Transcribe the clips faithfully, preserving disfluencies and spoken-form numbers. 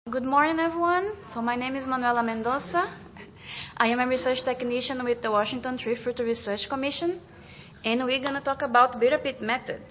Good morning, everyone. So my name is Manuela Mendoza. I am a research technician with the Washington Tree Fruit Research Commission, and we're going to talk about bitter pit methods.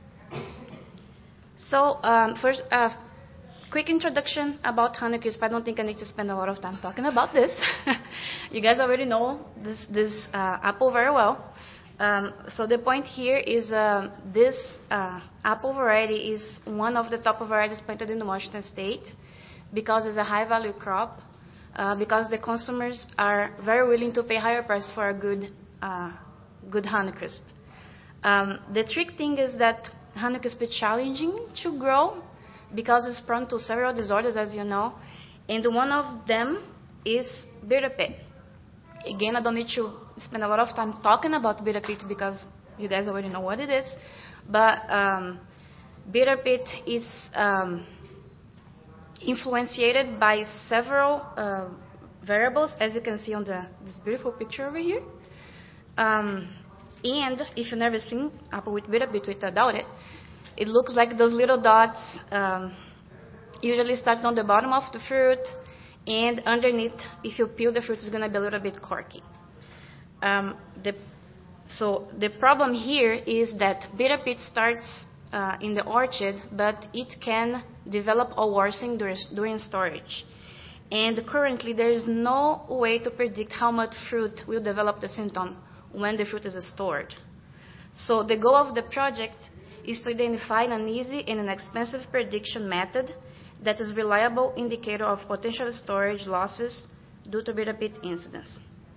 So um, first, uh, quick introduction about Honeycrisp. I don't think I need to spend a lot of time talking about this. You guys already know this, this uh, apple very well. Um, so the point here is uh, this uh, apple variety is one of the top varieties planted in Washington State, because it's a high-value crop, uh, because the consumers are very willing to pay higher price for a good, uh, good Honeycrisp. Um, the trick thing is that Honeycrisp is challenging to grow because it's prone to several disorders, as you know, and one of them is bitter pit. Again, I don't need to spend a lot of time talking about bitter pit because you guys already know what it is, but um, bitter pit is um, influenced by several uh, variables, as you can see on the, this beautiful picture over here. Um, and if you've never seen apple with bitter pit, which I doubt it, it looks like those little dots um, usually start on the bottom of the fruit, and underneath, if you peel the fruit, it's going to be a little bit corky. Um, the, so the problem here is that bitter pit starts Uh, in the orchard, but it can develop or worsen during, during storage. And currently, there is no way to predict how much fruit will develop the symptom when the fruit is stored. So the goal of the project is to identify an easy and inexpensive prediction method that is a reliable indicator of potential storage losses due to bitter pit incidents.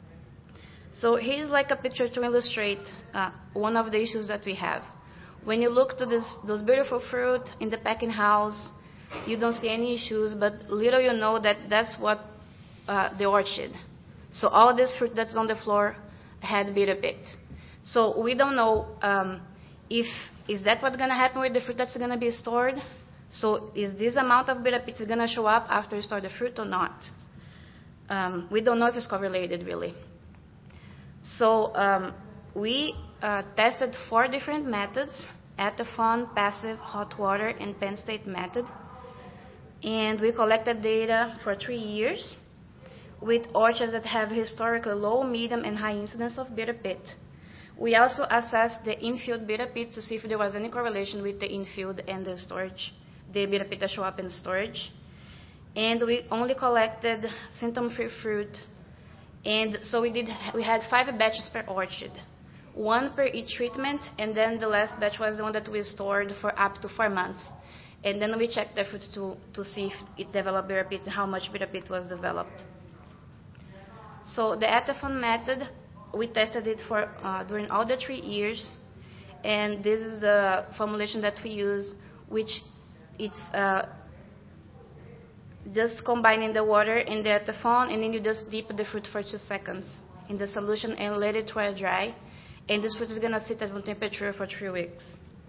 So here's like a picture to illustrate uh, one of the issues that we have. When you look to this, those beautiful fruit in the packing house, you don't see any issues, but little you know that that's what uh, the orchard. So all this fruit that's on the floor had bitter pit. So we don't know um, if is that what's going to happen with the fruit that's going to be stored. So is this amount of bitter pit going to show up after you store the fruit or not? Um, we don't know if it's correlated really. So um, we uh, tested four different methods: Atafon, passive, hot water, and Penn State method. And we collected data for three years with orchards that have historically low, medium, and high incidence of bitter pit. We also assessed the infield bitter pit to see if there was any correlation with the infield and the storage, the bitter pit that show up in storage. And we only collected symptom-free fruit. And so we did. We had five batches per orchard, one per each treatment, and then the last batch was the one that we stored for up to four months. And then we checked the fruit to, to see if it developed bitter pit and how much bitter pit was developed. So the Atafon method, we tested it for uh, during all the three years, and this is the formulation that we use, which it's uh, just combining the water and the Atafon, and then you just dip the fruit for two seconds in the solution and let it dry dry. And this fruit is going to sit at room temperature for three weeks.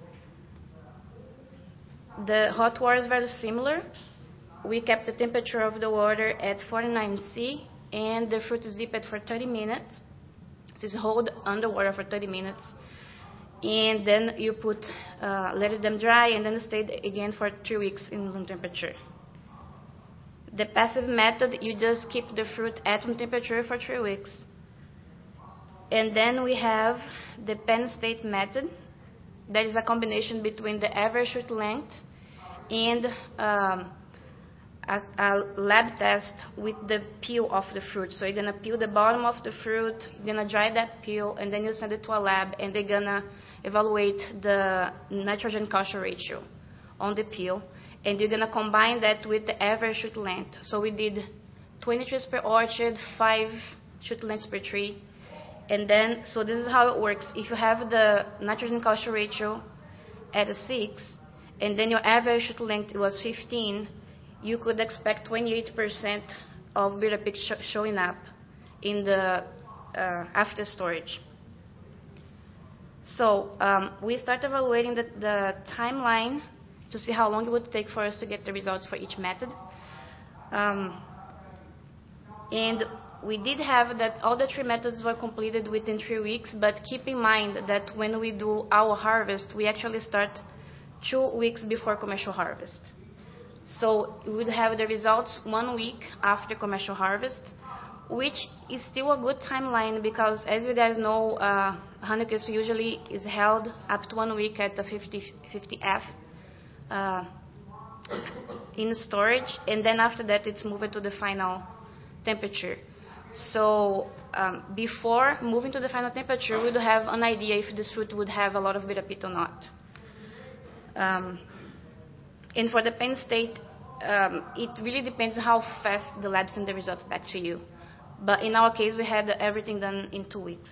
The hot water is very similar. We kept the temperature of the water at forty-nine C, and the fruit is dipped for thirty minutes. It is held underwater for thirty minutes. And then you put, uh, let them dry, and then stay again for three weeks in room temperature. The passive method, you just keep the fruit at room temperature for three weeks. And then we have the Penn State method. That is a combination between the average fruit length and um, a, a lab test with the peel of the fruit. So you're going to peel the bottom of the fruit, you're going to dry that peel, and then you send it to a lab, and they're going to evaluate the nitrogen-calcium ratio on the peel. And you're going to combine that with the average shoot length. So we did twenty trees per orchard, five shoot lengths per tree. And then, so this is how it works. If you have the nitrogen-calcium ratio at a six, and then your average shoot length was fifteen, you could expect twenty-eight percent of bitter pit sh showing up in the uh, after storage. So um, we start evaluating the, the timeline to see how long it would take for us to get the results for each method. Um, and we did have that all the three methods were completed within three weeks, but keep in mind that when we do our harvest, we actually start two weeks before commercial harvest. So we would have the results one week after commercial harvest, which is still a good timeline because, as you guys know, uh, Honeycrisp usually is held up to one week at the fifty, fifty F uh, in storage, and then after that it's moved to the final temperature. So um, before moving to the final temperature, we would have an idea if this fruit would have a lot of bitter pit or not. Um, and for the Penn State, um, it really depends how fast the lab sends the results back to you. But in our case, we had everything done in two weeks.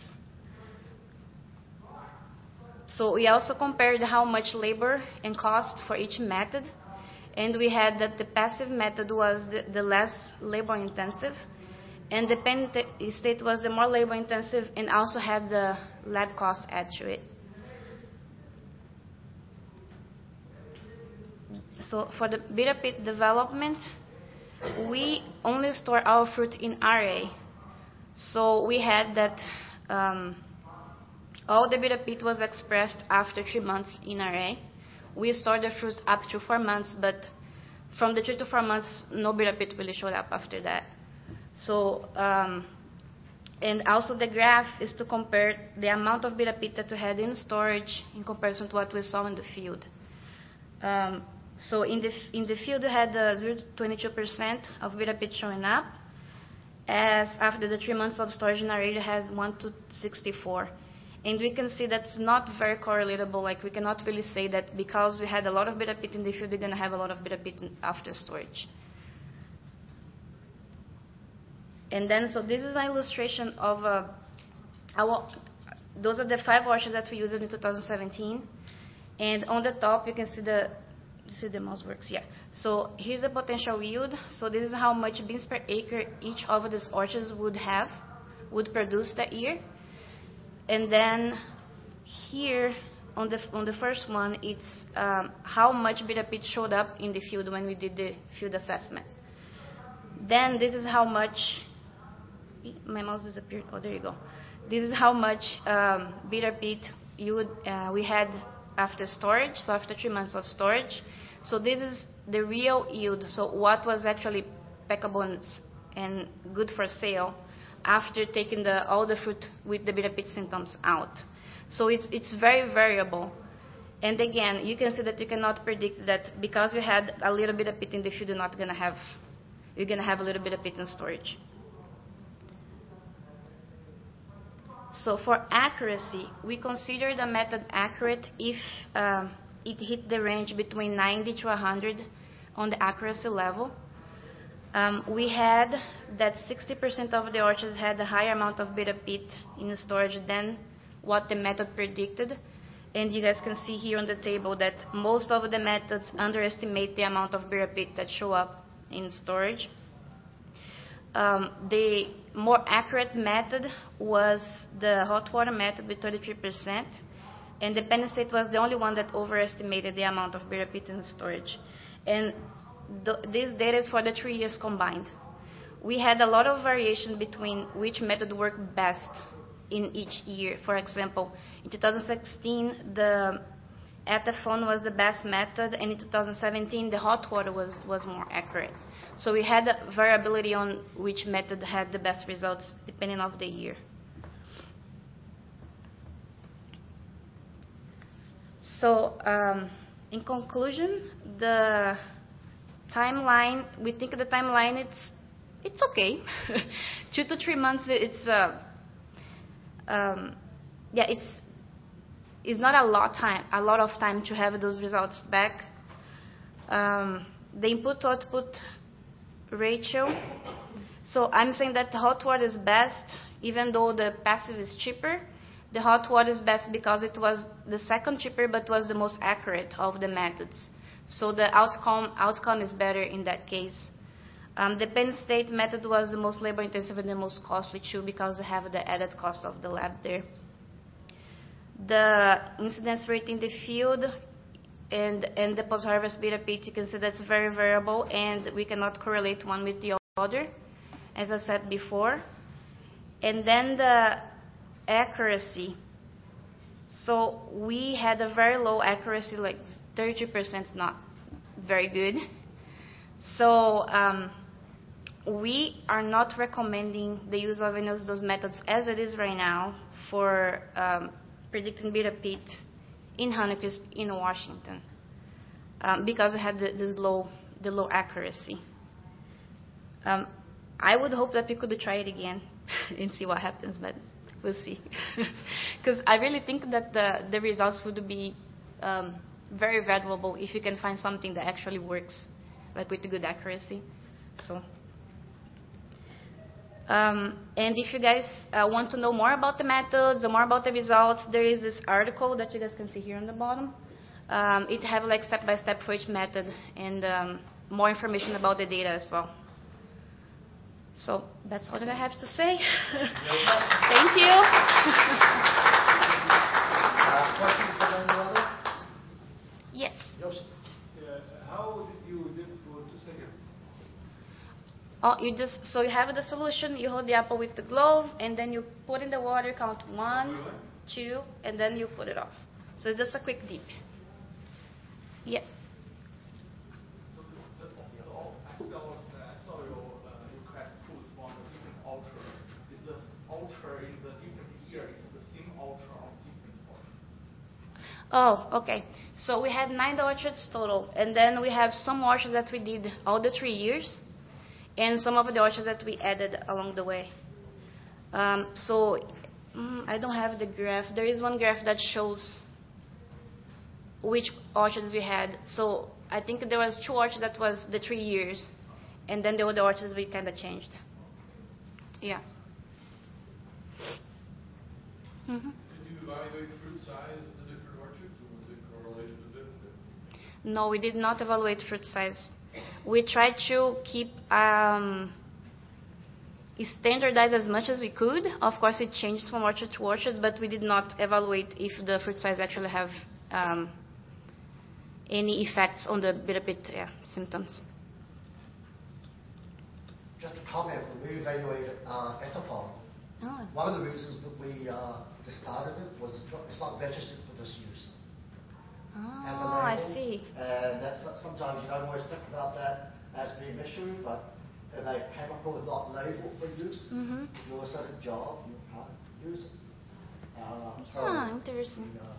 So we also compared how much labor and cost for each method. And we had that the passive method was the, the less labor intensive, and the Penn State was the more labor intensive and also had the lab cost added to it. So for the bitter pit development, we only store our fruit in R A. So we had that um, all the bitter pit was expressed after three months in R A. We stored the fruit up to four months, but from the three to four months, no bitter pit really showed up after that. So, um, and also the graph is to compare the amount of bitter pit that we had in storage in comparison to what we saw in the field. Um, so in the in the field, we had uh, zero to twenty-two percent of bitter pit showing up, as after the three months of storage in our area has one to sixty-four. And we can see that's not very correlatable. Like, we cannot really say that because we had a lot of bitter pit in the field, we're going to have a lot of bitter pit after storage. And then, so this is an illustration of uh, our, those are the five orchards that we used in two thousand seventeen. And on the top, you can see the, see the mouse works, yeah. So here's the potential yield. So this is how much beans per acre each of these orchards would have, would produce that year. And then here on the on the first one, it's um, how much bitter pit showed up in the field when we did the field assessment. Then this is how much, my mouse disappeared, oh there you go. This is how much um, bitter pit you would, uh, we had after storage, so after three months of storage. So this is the real yield, so what was actually packable and good for sale after taking the, all the fruit with the bitter pit symptoms out. So it's, it's very variable. And again, you can see that you cannot predict that because you had a little bit of pit in the field, you're not going to have, you're going to have a little bit of pit in storage. So for accuracy, we consider the method accurate if um, it hit the range between ninety to one hundred on the accuracy level. Um, we had that sixty percent of the orchards had a higher amount of bitter pit in storage than what the method predicted. And you guys can see here on the table that most of the methods underestimate the amount of bitter pit that show up in storage. Um, the more accurate method was the hot water method with thirty-three percent. And the Penn State was the only one that overestimated the amount of bitter pit in storage. And th this data is for the three years combined. We had a lot of variation between which method worked best in each year. For example, in two thousand sixteen, the Ethaphone was the best method, and in two thousand seventeen, the hot water was, was more accurate. So we had variability on which method had the best results depending on the year. So um, in conclusion, the timeline, we think the timeline, it's, it's okay. Two to three months, it's, uh, um, yeah, it's, it's not a lot time, a lot of time to have those results back. Um, the input-output ratio. So I'm saying that the hot water is best, even though the passive is cheaper. The hot water is best because it was the second cheaper, but was the most accurate of the methods. So the outcome outcome is better in that case. Um, the Penn State method was the most labor-intensive and the most costly too, because they have the added cost of the lab there. The incidence rate in the field and, and the post-harvest bitter pit, you can see that's very variable, and we cannot correlate one with the other, as I said before. And then the accuracy. So we had a very low accuracy, like thirty percent, not very good. So um, we are not recommending the use of any of those methods as it is right now for um, predicting beta pit in Honeycrisp in Washington um, because we had the, this low, the low accuracy. Um, I would hope that we could try it again and see what happens, but we'll see. Because I really think that the, the results would be um, very valuable if you can find something that actually works, like with good accuracy. So, um, and if you guys uh, want to know more about the methods or more about the results, there is this article that you guys can see here on the bottom. Um, it has like step-by-step for each method and um, more information about the data as well. So that's all that I have to say. Thank you. uh, questions from anyone? Yes. Joseph. Yeah, how did you dip for two seconds? Oh, you just so you have the solution. You hold the apple with the glove, and then you put in the water. Count one, two, and then you put it off. So it's just a quick dip. Yeah. So the, the, the, I saw, I saw your uh, you collect food from the different altar. Is the altar in the different year is the same altar or different altar? Oh, okay. So we had nine orchards total, and then we have some orchards that we did all the three years, and some of the orchards that we added along the way. Um, so mm, I don't have the graph. There is one graph that shows which orchards we had. So I think there was two orchards that was the three years, and then the other orchards we kind of changed. Yeah. Mm-hmm. Did you evaluate fruit size in the different orchards, or was it correlated to different? No, we did not evaluate fruit size. We tried to keep um, standardized as much as we could. Of course, it changed from orchard to orchard, but we did not evaluate if the fruit size actually have um, any effects on the beta pit yeah, symptoms. Just a comment, when we evaluated uh, ethanol, Oh. one of the reasons that we uh, discarded it was it's not registered for this use. Oh, As a I label, see. And that's sometimes you don't always think about that as being an issue, but if a chemical is not labeled for use, Mm-hmm. if you do a certain job, you can't use it. Uh, so, Ah, interesting. Uh,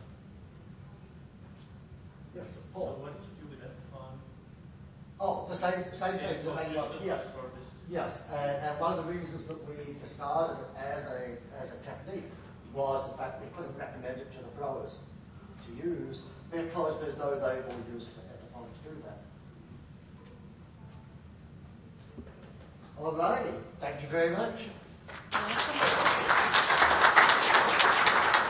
yes, Paul. So what did you do with ethanol? Oh, the same same thing. The main one. Yeah. Yes, and, and one of the reasons that we discarded it as a as a technique was the fact we couldn't recommend it to the growers to use because there's no label used for ethanol to do that. All righty, thank you very much. Awesome.